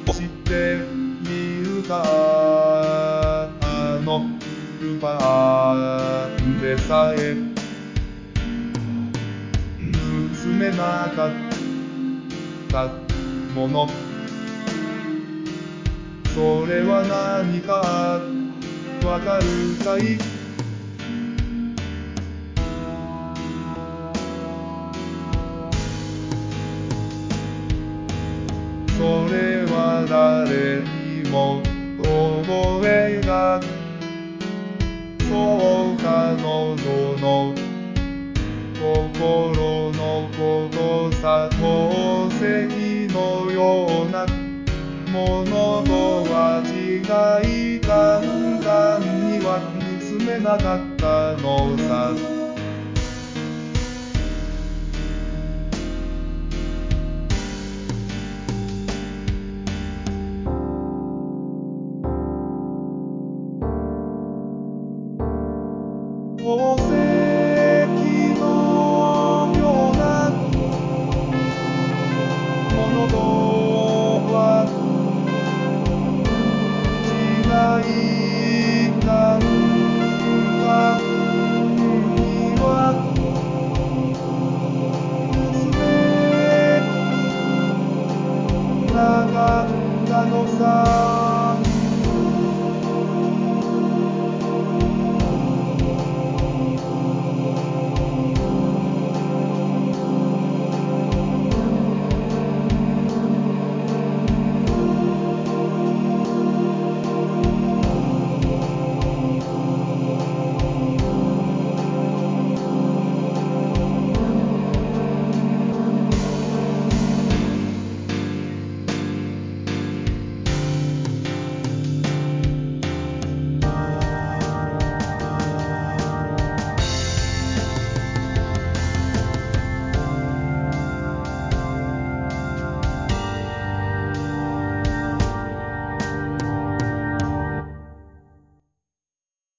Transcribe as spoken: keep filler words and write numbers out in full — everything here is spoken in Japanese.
しているか、あのルパンでさえ盗めなかったもの、それは何かわかるかい？それは誰にも覚えがそう彼女の心のことさ、宝石のようなものとは違い、簡単には盗めなかったのさ。